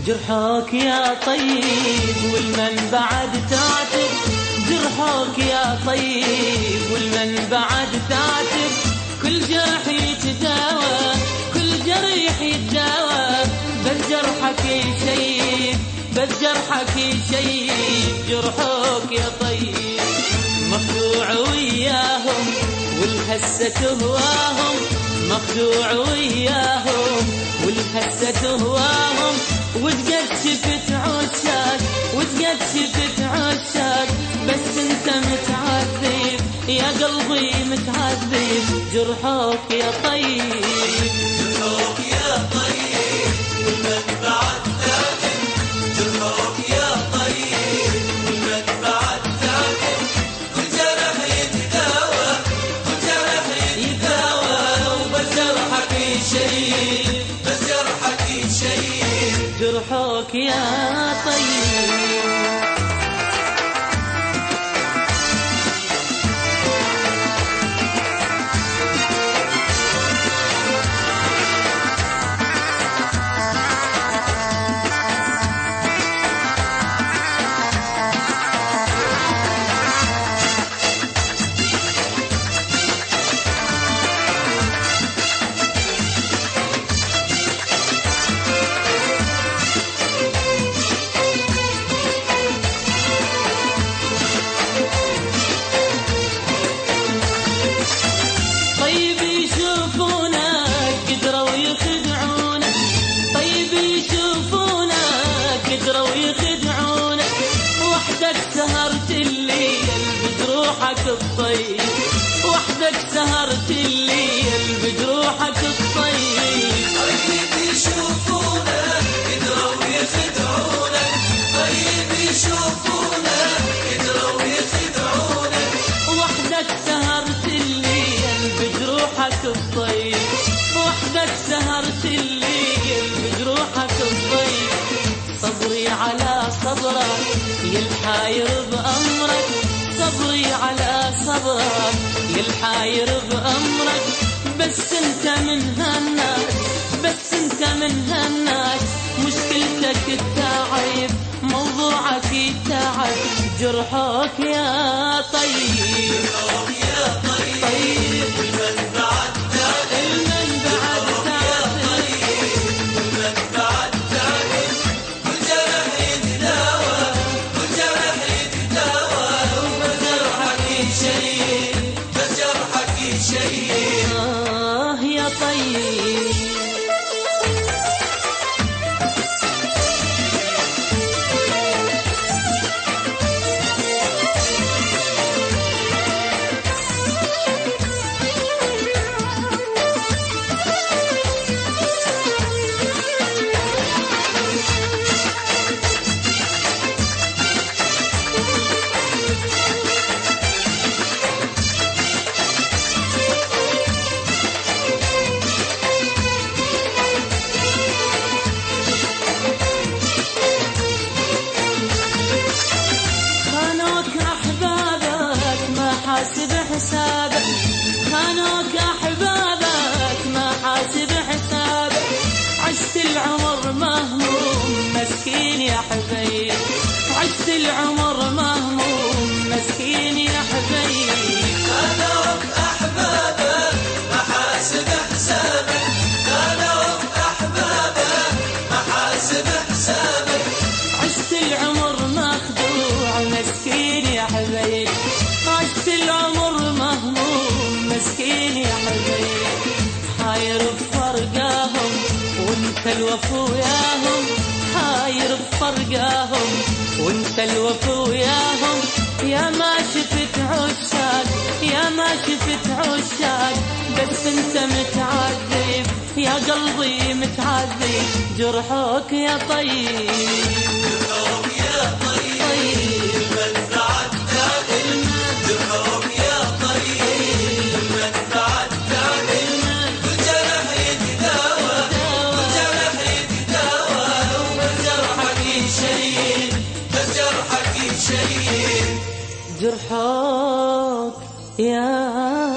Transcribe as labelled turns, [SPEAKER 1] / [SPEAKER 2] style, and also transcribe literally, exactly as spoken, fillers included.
[SPEAKER 1] جرحك يا طيب والمن بعد تعتب، جرحك يا طيب والمن بعد تعتب، كل جرح يتداوى كل جرح يتداوى، بس جرحك يشيب بس جرحك يشيب. جرحك يا طيب مخدوع وياهم والهسة تهواهم، مخدوع وياهم والهسة تهواهم، وتقد شفت عشاق وتقد شفت عشاق، بس انت متعذب يا قلبي متعذب. جرحك يا طيب
[SPEAKER 2] جرحك يا طيب والمن بعد تعتب، جرحك يا طيب والمن بعد تعتب، كل جرح يتداوى كل جرح يتداوى، وبس جرحك يشيب بس جرحك يشيب.
[SPEAKER 1] جرحك يا طيب. الطيب وحدك سهرت الليل بجروحك الطيب،
[SPEAKER 2] طيب يشوفونك قدروا يخدعونك، طيب يشوفونك قدروا يخدعونك،
[SPEAKER 1] وحدك سهرت الليل بجروحك الطيب، وحدك سهرت الليل بجروحك الطيب. صبري على صبرك يلحاير بأمرك، صبري على صبرك يلحاير بأمرك، بس انت من هالناس بس انت من هالناس، مشكلتك التعب موضوعك التعب. جرحك يا طيب
[SPEAKER 2] جرحك يا طيب
[SPEAKER 1] طيب
[SPEAKER 2] والمن بعد تعتب،
[SPEAKER 1] المن بعد تعتب،
[SPEAKER 2] والمن بعد تعتب، كل جرح يتداوى كل جرح يتداوى، وبس جرحك يشيب بس جرحك يشيب.
[SPEAKER 1] آه يا طيب. حاسب حسابك خانوك أحبابك ما حاسب حسابك، عشت العمر مهموم مسكين يا حبيب، عشت العمر مهموم مسكين يا حبيب.
[SPEAKER 2] خانوك أحبابك ما حاسب حسابك، خانوك أحبابك ما حاسب حسابك،
[SPEAKER 1] عشت العمر مخدوع مسكين يا حبيب، عشت العمر مهموم مسكين يا حبيب. حاير بفرقاهم وانت الوفو ياهم، حاير بفرقاهم وانت الوفو ياهم، يا ما شفت عشاق يا ما شفت عشاق، بس انت متعذب يا قلبي متعذب. جرحك يا طيب
[SPEAKER 2] جرحك يا طيب والمن بعد تعتب، جرحك يا طيب والمن بعد تعتب، كل جرح يتداوى كل جرح يتداوى، وبس جرحك يشيب بس جرحك يشيب.
[SPEAKER 1] جرحك يا